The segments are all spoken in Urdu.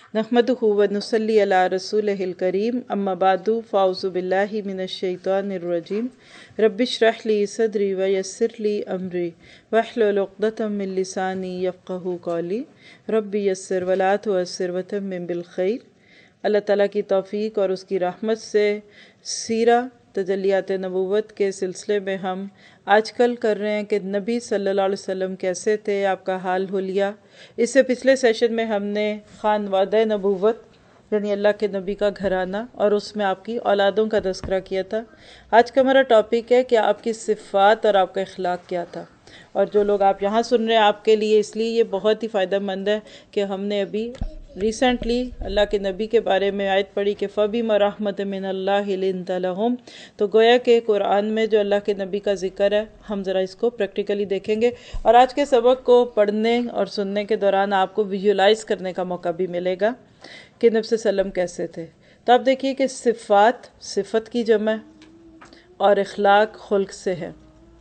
नहमदुहु व नुसल्ली अला रसूलिहिल करीम अम्मा बादु फ़ाउज़ु बिल्लाहि मिनश शैतानिर रजीम रब्बिश्रह ली सदरी व यस्सिर ली अमरी वहलुल उक़दतम मिन लिसानी यफ़क़हू क़ौली रब्बी यस्सिर व ला तुअस्सिर व तम्मिम बिल खैर। अल्लाह ताला की तौफ़ीक और उसकी रहमत से सीरा तजल्लियात नबूवत के सिलसिले में हम आजकल कर रहे हैं कि नबी सल्लल्लाहु अलैहि वसल्लम कैसे थे, आपका हाल हुलिया। इससे पिछले सेशन में हमने खानवादा नबूवत यानी अल्लाह के नबी का घराना और उसमें आपकी औलादों का तज़किरा किया था। आज का हमारा टॉपिक है कि आपकी सिफ़ात और आपका अखलाक क्या था। और जो लोग आप यहाँ सुन रहे हैं आपके लिए इसलिए ये बहुत ही फ़ायदेमंद है कि हमने अभी रिसेंटली अल्लाह के नबी के बारे में आयत पढ़ी कि फ़बीमा रहमत मिनल्लाहि लिन्ता लहुम। तो गोया के कुरान में जो अल्लाह के नबी का ज़िक्र है हम ज़रा इसको प्रैक्टिकली देखेंगे और आज के सबक को पढ़ने और सुनने के दौरान आपको विजुलाइज़ करने का मौका भी मिलेगा कि नबी सल्लम कैसे थे। तो आप देखिए कि सिफ़ात सिफ़त की जमा और अखलाक खुल्क से है।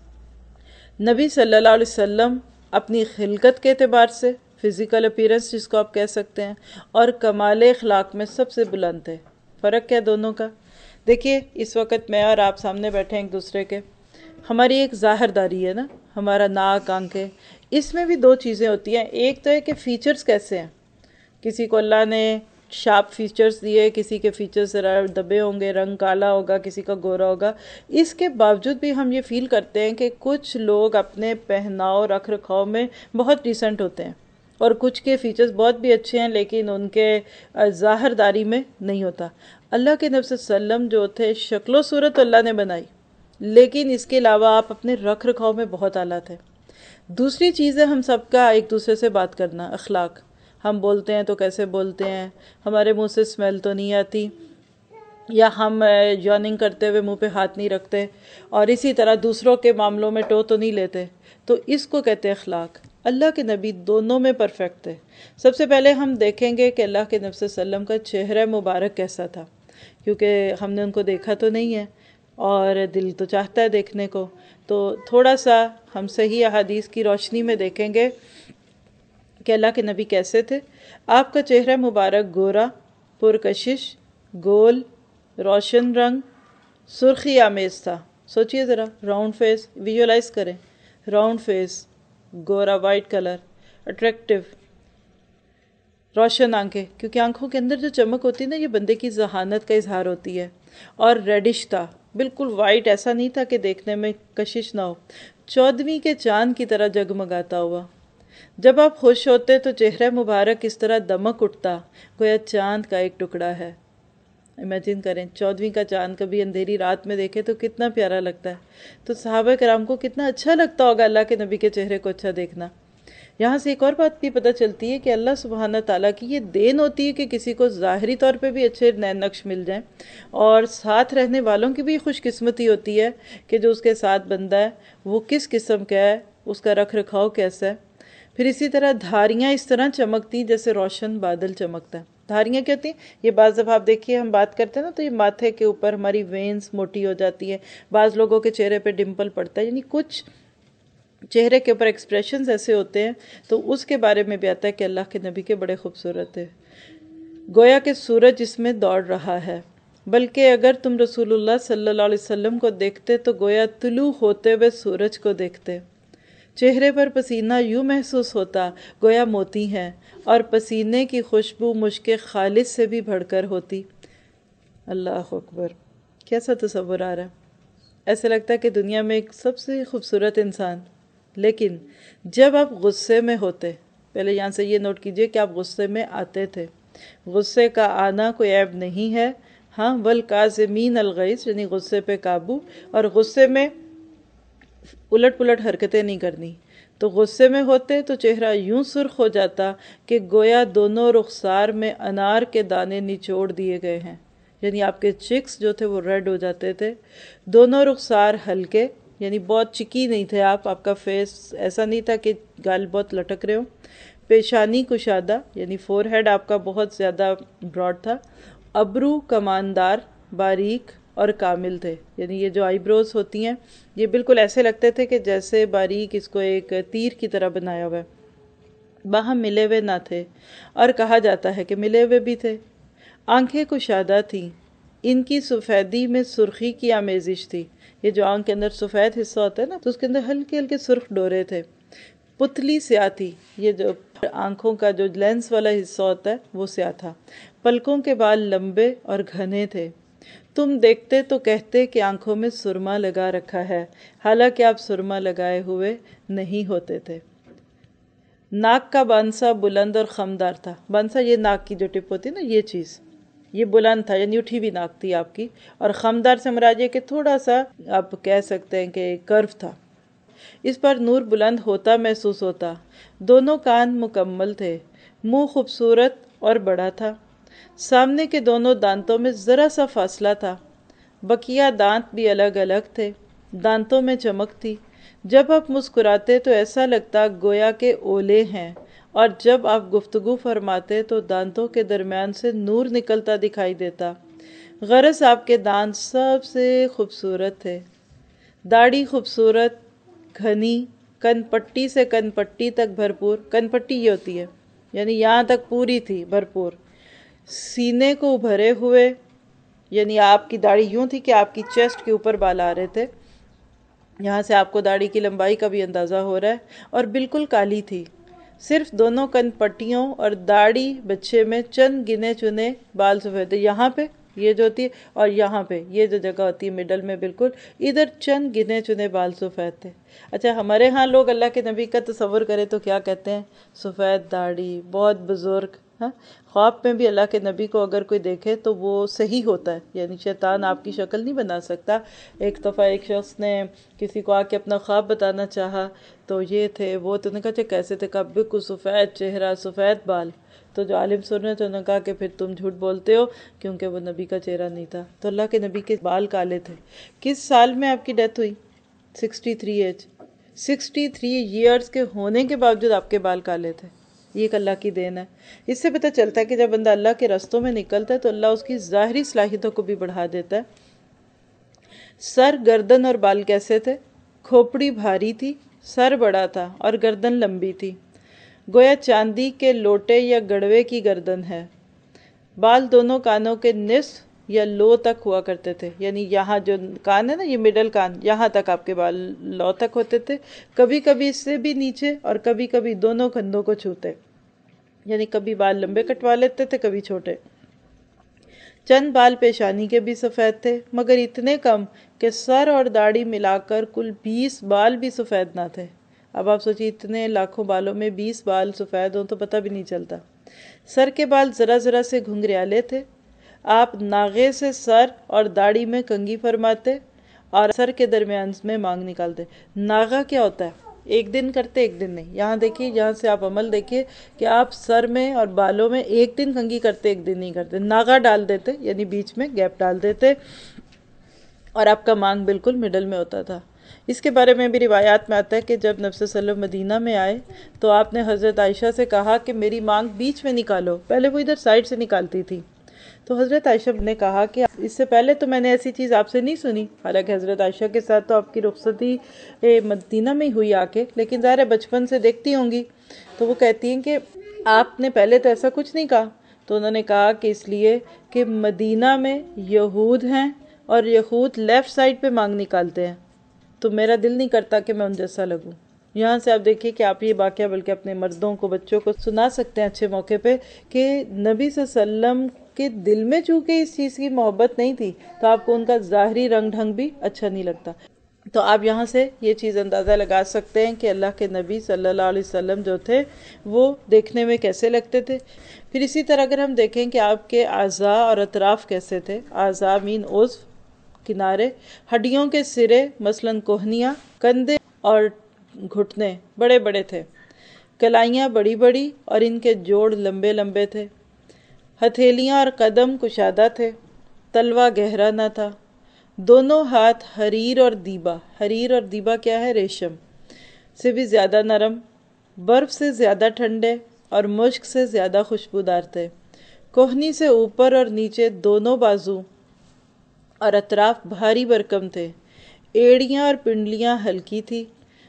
नबी सल्लल्लाहु अलैहि वसल्लम अपनी खिलकत के एतबार से फ़िज़िकल अपीयरेंस जिसको आप कह सकते हैं और कमाल अखलाक में सबसे बुलंद थे। फ़र्क क्या दोनों का? देखिए इस वक्त मैं और आप सामने बैठे हैं एक दूसरे के, हमारी एक ज़ाहिरदारी है ना, हमारा नाक आंखें, इसमें भी दो चीज़ें होती हैं। एक तो है कि फ़ीचर्स कैसे हैं, किसी को अल्लाह ने शार्प फीचर्स दिए, किसी के फीचर्स ज़रा दबे होंगे, रंग काला होगा, किसी का गोरा होगा। इसके बावजूद भी हम ये फ़ील करते हैं कि कुछ लोग अपने पहनाव रख रखाव में बहुत डिसेंट होते हैं और कुछ के फीचर्स बहुत भी अच्छे हैं लेकिन उनके ज़ाहिरदारी में नहीं होता। अल्लाह के नबी सल्लम जो थे शक्लो सूरत अल्लाह ने बनाई लेकिन इसके अलावा आप अपने रख रखाव में बहुत आला थे। दूसरी चीज़ है हम सबका एक दूसरे से बात करना, अखलाक। हम बोलते हैं तो कैसे बोलते हैं, हमारे मुंह से स्मेल तो नहीं आती, या हम यॉर्निंग करते हुए मुंह पे हाथ नहीं रखते, और इसी तरह दूसरों के मामलों में टो तो नहीं लेते। तो इसको कहते हैं अखलाक। अल्लाह के नबी दोनों में परफेक्ट थे। सबसे पहले हम देखेंगे कि अल्लाह के नबी सल्लम का चेहरा मुबारक कैसा था, क्योंकि हमने उनको देखा तो नहीं है और दिल तो चाहता है देखने को। तो थोड़ा सा हम सही अहादीस की रोशनी में देखेंगे कि अल्लाह के नबी कैसे थे। आपका चेहरा मुबारक गोरा, पुरकशिश, गोल, रोशन रंग, सुर्खी आमेज था। सोचिए ज़रा, राउंड फेस विजुअलाइज करें, राउंड फेस, गोरा वाइट कलर, अट्रैक्टिव, रोशन आंखें, क्योंकि आंखों के अंदर जो चमक होती है ना ये बंदे की जहानत का इजहार होती है। और रेडिश था, बिल्कुल वाइट, ऐसा नहीं था कि देखने में कशिश ना हो, 14वीं के चांद की तरह जगमगाता हुआ। जब आप खुश होते तो चेहरा मुबारक इस तरह दमक उठता गोया चांद का एक टुकड़ा है। इमेजिन करें 14वीं का चांद कभी अंधेरी रात में देखे तो कितना प्यारा लगता है। तो सहाबा कराम को कितना अच्छा लगता होगा अल्लाह के नबी के चेहरे को अच्छा देखना। यहाँ से एक और बात भी पता चलती है कि अल्लाह सुब्हाना ताला की ये देन होती है कि किसी को ज़ाहरी तौर पे भी अच्छे नैन नक्श मिल जाएं और साथ रहने वालों की भी खुशकिस्मती होती है कि जो उसके साथ बंदा है वो किस किस्म का है, उसका रख रखाव कैसा है। फिर इसी तरह धारियाँ इस तरह चमकती जैसे रोशन बादल चमकता है। धारियाँ क्या होती हैं, ये बाज़ जब आप देखिए हम बात करते हैं ना तो ये माथे के ऊपर हमारी वेन्स मोटी हो जाती है, बाज़ लोगों के चेहरे पे डिम्पल पड़ता है, यानी कुछ चेहरे के ऊपर एक्सप्रेशंस ऐसे होते हैं। तो उसके बारे में भी आता है कि अल्लाह के नबी के बड़े खूबसूरत है। गोया के सूरज इसमें दौड़ रहा है, बल्कि अगर तुम रसूलुल्लाह सल्लल्लाहु अलैहि वसल्लम को देखते तो गोया तुलू होते हुए सूरज को देखते। चेहरे पर पसीना यूँ महसूस होता गोया मोती हैं और पसीने की खुशबू मुश्क खालिस से भी बढ़कर होती। अल्लाह अकबर, कैसा तसव्वुर आ रहा है। ऐसे लगता है कि दुनिया में एक सबसे खूबसूरत इंसान। लेकिन जब आप गुस्से में होते, पहले यहाँ से ये नोट कीजिए कि आप गुस्से में आते थे। गुस्से का आना कोई ऐब नहीं है, हाँ, वल काज़िमीन अल गैज़ यानी गुस्से पे काबू, और गुस्से में उलट पुलट हरकतें नहीं करनी। तो गुस्से में होते तो चेहरा यूं सुर्ख हो जाता कि गोया दोनों रुखसार में अनार के दाने निचोड़ दिए गए हैं, यानी आपके चिक्स जो थे वो रेड हो जाते थे। दोनों रुखसार हल्के, यानी बहुत चिकी नहीं थे आप, आपका फेस ऐसा नहीं था कि गाल बहुत लटक रहे हो। पेशानी कुशादा यानी फोरहेड आपका बहुत ज़्यादा ब्रॉड था। अबरू कमानदार, बारीक और कामिल थे, यानी ये जो आईब्रोज होती हैं ये बिल्कुल ऐसे लगते थे कि जैसे बारीक इसको एक तीर की तरह बनाया हुआ है। باہم ملے ہوئے نہ تھے، اور کہا جاتا ہے کہ ملے ہوئے بھی تھے۔ آنکھیں کشادہ تھیں، ان کی سفیدی میں سرخی کی آمیزش تھی۔ یہ جو آنکھ کے اندر سفید حصہ ہوتا ہے نا، تو اس کے اندر ہلکے ہلکے سرخ ڈورے تھے۔ پتلی سیاہ تھی، یہ جو آنکھوں کا جو لینس والا حصہ ہوتا ہے وہ سیاہ تھا۔ پلکوں کے بال لمبے اور گھنے تھے۔ تم دیکھتے تو کہتے کہ آنکھوں میں سرما لگا رکھا ہے، حالانکہ آپ سرما لگائے ہوئے نہیں ہوتے تھے۔ ناک کا بانسا بلند اور خمدار تھا۔ بانسا یہ ناک کی جو ٹپ ہوتی ہے نا، یہ چیز، یہ بلند تھا، یعنی اٹھی ہوئی ناک تھی آپ کی، اور خمدار سے مراد یہ کہ تھوڑا سا آپ کہہ سکتے ہیں کہ کرو تھا۔ اس پر نور بلند ہوتا محسوس ہوتا۔ دونوں کان مکمل تھے، منہ خوبصورت اور بڑا تھا۔ سامنے کے دونوں دانتوں میں ذرا سا فاصلہ تھا۔ بقیہ دانت بھی الگ الگ تھے۔ دانتوں میں چمک تھی۔ جب آپ مسکراتے تو ایسا لگتا گویا کہ اولے ہیں، اور جب آپ گفتگو فرماتے تو دانتوں کے درمیان سے نور نکلتا دکھائی دیتا۔ غرض آپ کے دانت سب سے خوبصورت تھے۔ داڑھی خوبصورت، گھنی، کن پٹی سے کن پٹی تک بھرپور۔ کن پٹی یہ ہوتی ہے، یعنی یہاں تک پوری تھی، بھرپور۔ سینے کو ابھرے ہوئے، یعنی آپ کی داڑھی یوں تھی کہ آپ کی چیسٹ کے اوپر بال آ رہے تھے، یہاں سے آپ کو داڑھی کی لمبائی کا بھی اندازہ ہو رہا ہے، اور بالکل کالی تھی۔ صرف دونوں کن پٹیوں اور داڑھی بچے میں چند گنے چنے بال سفید تھے، یہاں پہ یہ جو ہوتی ہے، اور یہاں پہ یہ جو جگہ ہوتی ہے مڈل میں بالکل ادھر چند گنے چنے بال سفید تھے۔ اچھا، ہمارے ہاں لوگ اللہ کے نبی کا تصور کرے تو کیا کہتے ہیں؟ سفید داڑھی، بہت بزرگ۔ ہاں، خواب میں بھی اللہ کے نبی کو اگر کوئی دیکھے تو وہ صحیح ہوتا ہے، یعنی شیطان آپ کی شکل نہیں بنا سکتا۔ ایک دفعہ ایک شخص نے کسی کو آ کے اپنا خواب بتانا چاہا، تو یہ تھے وہ، تو نے کہا کیسے تھے؟ کہا بالکل سفید چہرہ، سفید بال۔ تو جو عالم سن رہے تھے انہوں نے کہا کہ پھر تم جھوٹ بولتے ہو، کیونکہ وہ نبی کا چہرہ نہیں تھا۔ تو اللہ کے نبی کے بال کالے تھے۔ کس سال میں آپ کی ڈیتھ ہوئی؟ 63 ایج۔ 63 ایئرز کے ہونے کے باوجود آپ کے بال کالے تھے۔ یہ ایک اللہ کی دین ہے۔ اس سے پتہ چلتا ہے کہ جب بندہ اللہ کے رستوں میں نکلتا ہے تو اللہ اس کی ظاہری صلاحیتوں کو بھی بڑھا دیتا ہے۔ سر، گردن اور بال کیسے تھے؟ کھوپڑی بھاری تھی، سر بڑا تھا اور گردن لمبی تھی، گویا چاندی کے لوٹے یا گڑوے کی گردن ہے۔ بال دونوں کانوں کے نصف یا لو تک ہوا کرتے تھے، یعنی یہاں جو کان ہے نا، یہ مڈل کان، یہاں تک آپ کے بال لو تک ہوتے تھے، کبھی کبھی اس سے بھی نیچے اور کبھی کبھی دونوں کندھوں کو چھوتے، یعنی کبھی بال لمبے کٹوا لیتے تھے، کبھی چھوٹے۔ چند بال پیشانی کے بھی سفید تھے، مگر اتنے کم کہ سر اور داڑھی ملا کر کل 20 بال بھی سفید نہ تھے۔ اب آپ سوچیے اتنے لاکھوں بالوں میں 20 بال سفید ہوں تو پتہ بھی نہیں چلتا۔ سر کے بال ذرا ذرا سے گھنگریالے تھے۔ آپ ناغے سے سر اور داڑھی میں کنگھی فرماتے اور سر کے درمیان میں مانگ نکالتے۔ ناغا کیا ہوتا ہے؟ ایک دن کرتے، ایک دن نہیں۔ یہاں دیکھیے، یہاں سے آپ عمل دیکھیے کہ آپ سر میں اور بالوں میں ایک دن کنگھی کرتے، ایک دن نہیں کرتے۔ ناغا ڈال دیتے، یعنی بیچ میں گیپ ڈال دیتے، اور آپ کا مانگ بالکل مڈل میں ہوتا تھا۔ اس کے بارے میں بھی روایات میں آتا ہے کہ جب نبی صلی اللہ علیہ وسلم مدینہ میں آئے تو آپ نے حضرت عائشہ سے کہا کہ میری مانگ بیچ میں نکالو۔ پہلے وہ ادھر سائڈ سے نکالتی تھی، تو حضرت عائشہ نے کہا کہ اس سے پہلے تو میں نے ایسی چیز آپ سے نہیں سنی، حالانکہ حضرت عائشہ کے ساتھ تو آپ کی رخصتی مدینہ میں ہی ہوئی آ کے، لیکن ظاہر ہے بچپن سے دیکھتی ہوں گی، تو وہ کہتی ہیں کہ آپ نے پہلے تو ایسا کچھ نہیں کہا۔ تو انہوں نے کہا کہ اس لیے کہ مدینہ میں یہود ہیں اور یہود لیفٹ سائڈ پہ مانگ نکالتے ہیں، تو میرا دل نہیں کرتا کہ میں ان جیسا لگوں۔ یہاں سے آپ دیکھیے کہ آپ یہ واقعہ بلکہ اپنے مردوں کو، بچوں کو سنا سکتے ہیں اچھے موقع پہ، کہ نبی صلی اللہ علیہ وسلم کے دل میں چونکہ اس چیز کی محبت نہیں تھی تو آپ کو ان کا ظاہری رنگ ڈھنگ بھی اچھا نہیں لگتا۔ تو آپ یہاں سے یہ چیز اندازہ لگا سکتے ہیں کہ اللہ کے نبی صلی اللہ علیہ وسلم جو تھے وہ دیکھنے میں کیسے لگتے تھے۔ پھر اسی طرح اگر ہم دیکھیں کہ آپ کے اعضاء اور اطراف کیسے تھے، اعضاء مین عضو، کنارے، ہڈیوں کے سرے مثلاً کوہنیاں، کندھے اور گھٹنے بڑے بڑے تھے، کلائیاں بڑی بڑی اور ان کے جوڑ لمبے لمبے تھے، ہتھیلیاں اور قدم کشادہ تھے، تلوا گہرا نہ تھا، دونوں ہاتھ حریر اور دیبا، حریر اور دیبا کیا ہے؟ ریشم سے بھی زیادہ نرم، برف سے زیادہ ٹھنڈے اور مشک سے زیادہ خوشبودار تھے، کوہنی سے اوپر اور نیچے دونوں بازو اور اطراف بھاری بھرکم تھے، ایڑیاں اور پنڈلیاں ہلکی تھی،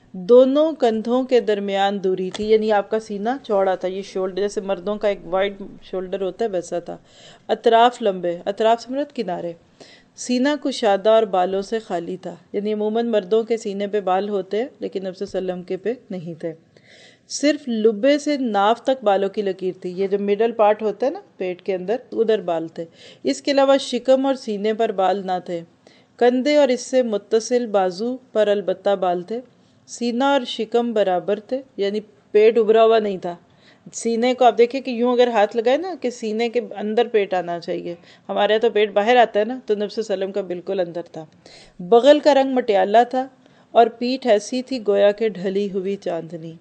دونوں کندھوں کے درمیان دوری تھی، یعنی آپ کا سینہ چوڑا تھا، یہ شولڈر جیسے مردوں کا ایک وائڈ شولڈر ہوتا ہے ویسا تھا، اطراف لمبے، اطراف سے مراد کنارے، سینہ کشادہ اور بالوں سے خالی تھا، یعنی عموماً مردوں کے سینے پہ بال ہوتے ہیں لیکن نبی صلی اللہ علیہ وسلم کے پہ نہیں تھے، صرف لبے سے ناف تک بالوں کی لکیر تھی، یہ جو مڈل پارٹ ہوتا ہے نا پیٹ کے اندر ادھر بال تھے، اس کے علاوہ شکم اور سینے پر بال نہ تھے، کندھے اور اس سے متصل بازو پر البتہ بال تھے، سینہ اور شکم برابر تھے، یعنی پیٹ ابھرا ہوا نہیں تھا، سینے کو آپ دیکھیں کہ یوں اگر ہاتھ لگائے نا کہ سینے کے اندر پیٹ آنا چاہیے، ہمارے یہاں تو پیٹ باہر آتا ہے نا، تو نبی صلی اللہ علیہ وسلم کا بالکل اندر تھا، بغل کا رنگ مٹیالہ تھا اور پیٹھ ایسی تھی گویا کہ ڈھلی ہوئی چاندنی۔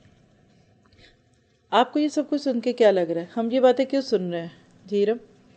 آپ کو یہ سب کچھ سن کے کیا لگ رہا ہے؟ ہم یہ باتیں کیوں سن رہے ہیں جیرم؟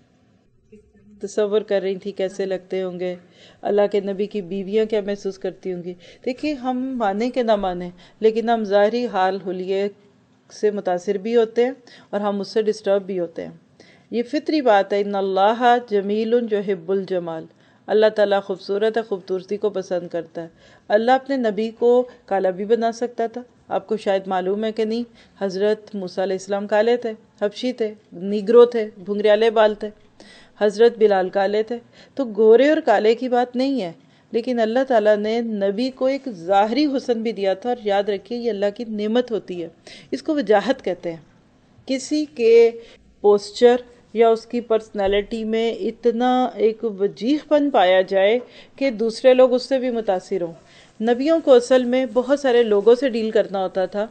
تصور کر رہی تھی کیسے لگتے ہوں گے، اللہ کے نبی کی بیویاں کیا محسوس کرتی ہوں گی۔ دیکھیے ہم مانیں کہ نہ مانیں لیکن ہم ظاہری حال حلیے سے متاثر بھی ہوتے ہیں اور ہم اس سے ڈسٹرب بھی ہوتے ہیں، یہ فطری بات ہے۔ ان اللہ جمیل یحب الجمال، اللہ تعالیٰ خوبصورت ہے، خوبصورتی کو پسند کرتا ہے۔ اللہ اپنے نبی کو کالا بھی بنا سکتا تھا، آپ کو شاید معلوم ہے کہ نہیں، حضرت موسیٰ علیہ السلام کالے تھے، حبشی تھے، نیگرو تھے، گھنگریالے بال تھے، حضرت بلال کالے تھے، تو گورے اور کالے کی بات نہیں ہے، لیکن اللہ تعالیٰ نے نبی کو ایک ظاہری حسن بھی دیا تھا، اور یاد رکھیے یہ اللہ کی نعمت ہوتی ہے، اس کو وجاہت کہتے ہیں۔ کسی کے پوسچر یا اس کی پرسنالٹی میں اتنا ایک وجیح پن پایا جائے کہ دوسرے لوگ اس سے بھی متاثر ہوں۔ نبیوں کو اصل میں بہت سارے لوگوں سے ڈیل کرنا ہوتا تھا،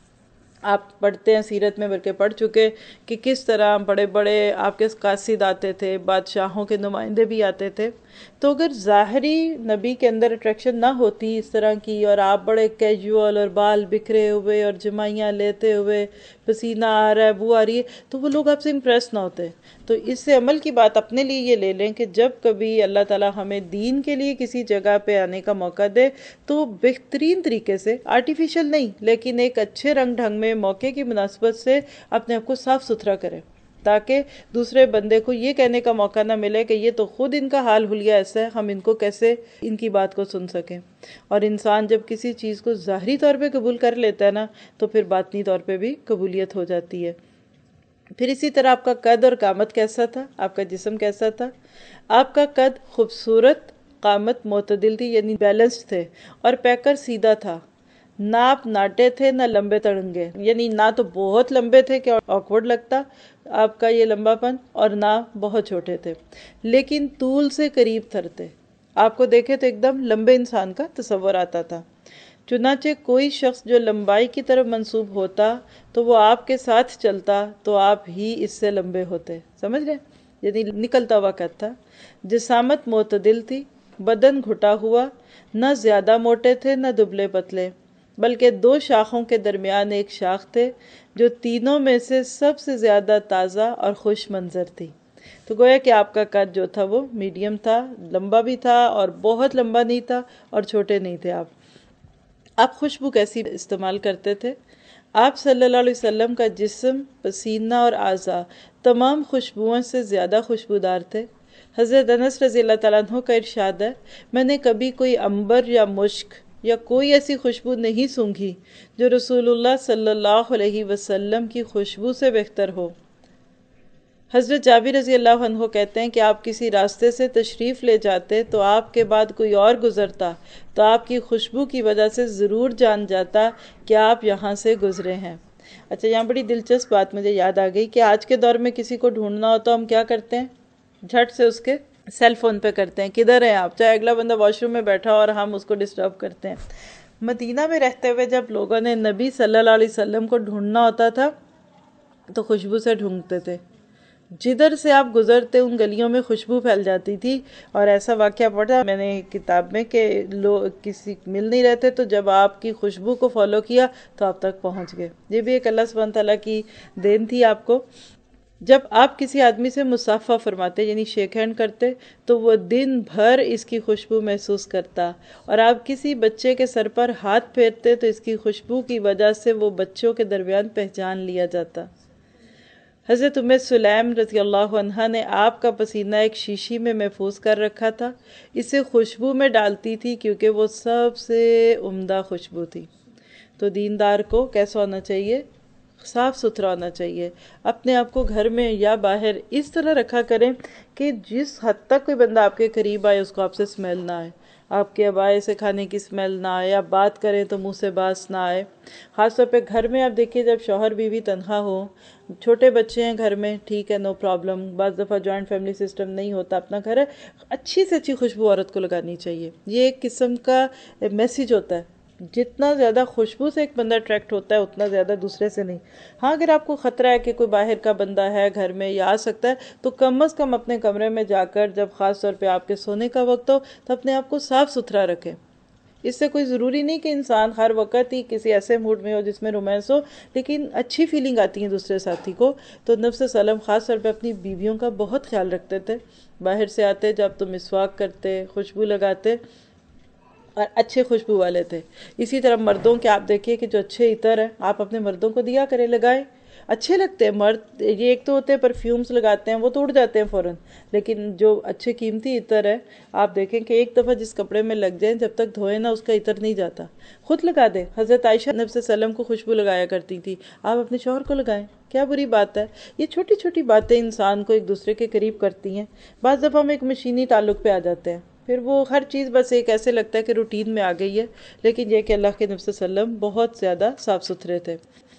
آپ پڑھتے ہیں سیرت میں بلکہ پڑھ چکے کہ کس طرح بڑے بڑے آپ کے قاصد آتے تھے، بادشاہوں کے نمائندے بھی آتے تھے، تو اگر ظاہری نبی کے اندر اٹریکشن نہ ہوتی اس طرح کی، اور آپ بڑے کیجول اور بال بکھرے ہوئے اور جمائیاں لیتے ہوئے پسینہ آ رہا ہے، بو آ رہی ہے، تو وہ لوگ آپ سے امپریس نہ ہوتے۔ تو اس سے عمل کی بات اپنے لیے یہ لے لیں کہ جب کبھی اللہ تعالیٰ ہمیں دین کے لیے کسی جگہ پہ آنے کا موقع دے تو بہترین طریقے سے، آرٹیفیشل نہیں لیکن ایک اچھے رنگ ڈھنگ میں موقع کی مناسبت سے اپنے آپ کو صاف ستھرا کرے، تاکہ دوسرے بندے کو یہ کہنے کا موقع نہ ملے کہ یہ تو خود ان کا حال حلیہ ایسا ہے، ہم ان کو کیسے ان کی بات کو سن سکیں۔ اور انسان جب کسی چیز کو ظاہری طور پہ قبول کر لیتا ہے نا تو پھر باطنی طور پہ بھی قبولیت ہو جاتی ہے۔ پھر اسی طرح آپ کا قد اور قامت کیسا تھا، آپ کا جسم کیسا تھا؟ آپ کا قد خوبصورت، قامت معتدل تھی یعنی بیلنسڈ تھے، اور پیکر سیدھا تھا، نہ آپ ناٹے تھے نہ لمبے تڑنگے، یعنی نہ تو بہت لمبے تھے کہ آکورڈ لگتا آپ کا یہ لمبا پن، اور نہ بہت چھوٹے تھے، لیکن طول سے قریب تر تھے، آپ کو دیکھے تو ایک دم لمبے انسان کا تصور آتا تھا۔ چنانچہ کوئی شخص جو لمبائی کی طرف منسوب ہوتا تو وہ آپ کے ساتھ چلتا تو آپ ہی اس سے لمبے ہوتے، سمجھ رہے؟ یعنی نکلتا ہوا قد تھا۔ جسامت معتدل تھی، بدن گھٹا ہوا، نہ زیادہ موٹے تھے نہ دبلے پتلے، بلکہ دو شاخوں کے درمیان ایک شاخ تھے جو تینوں میں سے سب سے زیادہ تازہ اور خوش منظر تھی۔ تو گویا کہ آپ کا قد جو تھا وہ میڈیم تھا، لمبا بھی تھا اور بہت لمبا نہیں تھا اور چھوٹے نہیں تھے آپ خوشبو کیسی استعمال کرتے تھے؟ آپ صلی اللہ علیہ وسلم کا جسم، پسینہ اور اعضاء تمام خوشبوؤں سے زیادہ خوشبودار تھے۔ حضرت انس رضی اللہ تعالیٰ عنہ کا ارشاد ہے، میں نے کبھی کوئی عنبر یا مشک یا کوئی ایسی خوشبو نہیں سونگھی جو رسول اللہ صلی اللہ علیہ وسلم کی خوشبو سے بہتر ہو۔ حضرت جابر رضی اللہ عنہ کہتے ہیں کہ آپ کسی راستے سے تشریف لے جاتے تو آپ کے بعد کوئی اور گزرتا تو آپ کی خوشبو کی وجہ سے ضرور جان جاتا کہ آپ یہاں سے گزرے ہیں۔ اچھا، یہاں بڑی دلچسپ بات مجھے یاد آ گئی کہ آج کے دور میں کسی کو ڈھونڈنا ہو تو ہم کیا کرتے ہیں؟ جھٹ سے اس کے سیل فون پہ کرتے ہیں، کدھر ہیں آپ، چاہے اگلا بندہ واش روم میں بیٹھا اور ہم اس کو ڈسٹرب کرتے ہیں۔ مدینہ میں رہتے ہوئے جب لوگوں نے نبی صلی اللہ علیہ وسلم کو ڈھونڈنا ہوتا تھا تو خوشبو سے ڈھونڈتے تھے، جدھر سے آپ گزرتے ان گلیوں میں خوشبو پھیل جاتی تھی۔ اور ایسا واقعہ پڑھا میں نے کتاب میں کہ لوگ کسی مل نہیں رہتے تو جب آپ کی خوشبو کو فالو کیا تو آپ تک پہنچ گئے۔ یہ بھی ایک اللہ سبحانہ تعالیٰ کی دین تھی آپ کو۔ جب آپ کسی آدمی سے مصافحہ فرماتے یعنی شیک ہینڈ کرتے تو وہ دن بھر اس کی خوشبو محسوس کرتا، اور آپ کسی بچے کے سر پر ہاتھ پھیرتے تو اس کی خوشبو کی وجہ سے وہ بچوں کے درمیان پہچان لیا جاتا۔ حضرت ام سلیم رضی اللہ عنہا نے آپ کا پسینہ ایک شیشی میں محفوظ کر رکھا تھا، اسے خوشبو میں ڈالتی تھی کیونکہ وہ سب سے عمدہ خوشبو تھی۔ تو دیندار کو کیسا ہونا چاہیے؟ صاف ستھرا ہونا چاہیے۔ اپنے آپ کو گھر میں یا باہر اس طرح رکھا کریں کہ جس حد تک کوئی بندہ آپ کے قریب آئے اس کو آپ سے اسمیل نہ آئے، آپ کے ابائے سے کھانے کی اسمیل نہ آئے، آپ بات کریں تو منہ سے باس نہ آئے۔ خاص طور پہ گھر میں آپ دیکھیے جب شوہر بیوی تنہا ہو، چھوٹے بچے ہیں گھر میں، ٹھیک ہے نو پرابلم، بعض دفعہ جوائنٹ فیملی سسٹم نہیں ہوتا، اپنا گھر ہے، اچھی سے اچھی خوشبو عورت کو لگانی چاہیے۔ یہ ایک قسم کا میسیج ہوتا ہے، جتنا زیادہ خوشبو سے ایک بندہ اٹریکٹ ہوتا ہے اتنا زیادہ دوسرے سے نہیں۔ ہاں اگر آپ کو خطرہ ہے کہ کوئی باہر کا بندہ ہے گھر میں یا آ سکتا ہے تو کم از کم اپنے کمرے میں جا کر جب خاص طور پہ آپ کے سونے کا وقت ہو تو اپنے آپ کو صاف ستھرا رکھیں۔ اس سے کوئی ضروری نہیں کہ انسان ہر وقت ہی کسی ایسے موڈ میں ہو جس میں رومانس ہو، لیکن اچھی فیلنگ آتی ہیں دوسرے ساتھی کو۔ تو نبی صلی اللہ علیہ وسلم خاص طور پہ اپنی بیویوں کا بہت خیال رکھتے تھے، باہر سے آتے جب تو مسواک کرتے، خوشبو لگاتے اور اچھے خوشبو والے تھے۔ اسی طرح مردوں کے آپ دیکھیے کہ جو اچھے عطر ہیں آپ اپنے مردوں کو دیا کریں، لگائیں، اچھے لگتے ہیں مرد۔ یہ ایک تو ہوتے ہیں پرفیومز لگاتے ہیں وہ تو اڑ جاتے ہیں فوراً، لیکن جو اچھے قیمتی عطر ہے آپ دیکھیں کہ ایک دفعہ جس کپڑے میں لگ جائیں جب تک دھوئے نا اس کا عطر نہیں جاتا، خود لگا دیں۔ حضرت عائشہ نبی صلی اللہ علیہ وسلم کو خوشبو لگایا کرتی تھی، آپ اپنے شوہر کو لگائیں، کیا بری بات ہے؟ یہ چھوٹی چھوٹی باتیں انسان کو ایک دوسرے کے قریب کرتی ہیں۔ بعض دفعہ ہم ایک مشینی تعلق پہ آ جاتے ہیں، پھر وہ ہر چیز بس ایک ایسے لگتا ہے کہ روٹین میں آ گئی ہے، لیکن یہ کہ اللہ کے نبی صلی اللہ علیہ وسلم بہت زیادہ صاف ستھرے تھے۔